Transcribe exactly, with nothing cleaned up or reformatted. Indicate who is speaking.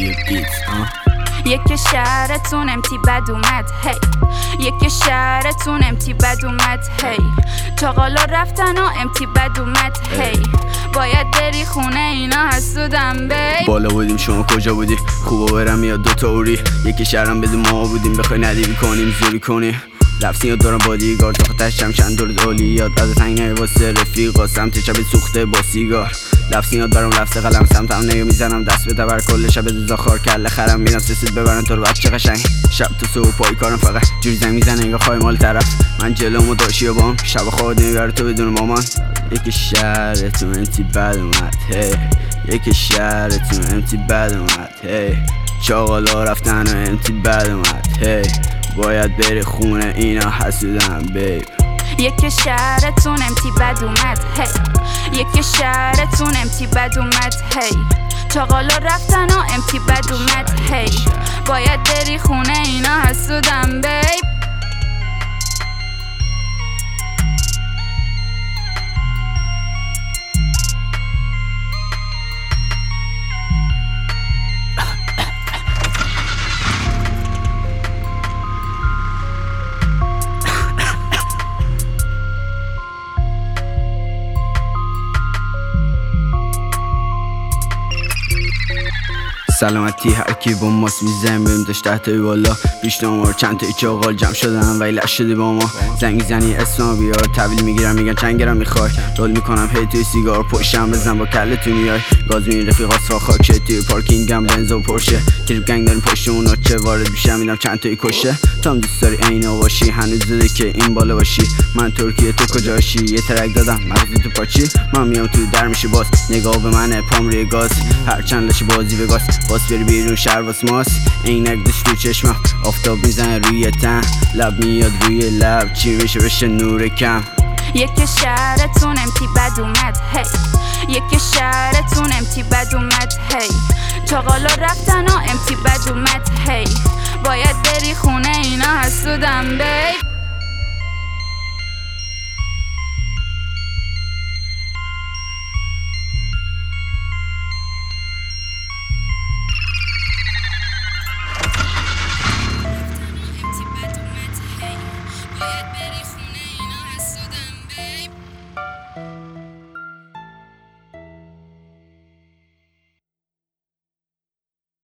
Speaker 1: روی بیت.
Speaker 2: یک شهرتون امتی بد اومد هی یک شهرتون امتی بد اومد هی چاقالا رفتن و امتی بد اومد هی باید بری خونه اینا حسودم بی
Speaker 1: بالا بودیم شما کجا بودی؟ خوبا برم یا دوتا اوری یکی شهرم بدون ما بودیم بخوای ندیوی کنیم زوری کنیم لفظی دارم بادیگار تا خطشم چند دور اولیات از تنگ نگه واسه رفیقا سمت چپ سوخته با سیگار لفظی دارم لفظ قلم سمتم نگه میزنم دست به تبر کل شب دوزا خار کله خرم میرم سسید ببرن تو رو بچه قشنگ شب تو صبح پای کارم فقط جوری زنگ میزنه انگار خواهی مال طرف من جلومو داشی و بام شب خود نمیبره تو بدون مامان یکی شهرتون امتی بد اومد هی یکی شهرتون امتی بد اومد هی چاقالا رفتن و امتی بد اومد هی باید بری خونه اینا حسودم بیب
Speaker 2: یک شهرتون امتی بد اومد هی یک شهرتون امتی بد اومد هی چاقالا رفتن و امتی بد اومد هی باید بری خونه اینا حسودم بیب
Speaker 1: سلامتی هر کی با ماست میزنیم بریم داشت تحت بالا بیشتر ما چند تا چاقال جمع شدن ولی لش شده با ما زنگ میزنی اسمم بیار تحویل میگیرم میگن چند گرم میخوای رول میکنم هی توی سیگار پشتم بزن با کله تو میای گاز میرین رفیقات سا خاکه توی پارکینگم بنز و پرشه تریپ گنگ داریم پشت اونا چه وارد میشم میدم چند تایی کشه تو هم دوست داری عینا باشی هنوز زده که این بالا باشی من ترکیه تو کجاشی یه ترک دادم مغزی تو پاچی من میام تو در میشی باز نگاه به منه پام روی گاز هرچند لشی بازی به گاز باز بری بیرون شهر واس ماست عینک داشت تو چشمم آفتاب میزنه روی تن لب میاد روی لب چی میشه بشه نور کم
Speaker 2: یک شهرتون امتی بد اومد هی یک شهرتون امتی بد اومد هی چاقالا رفتن و امتی بد اومد هی باید بری خونه اینا حسودم بیب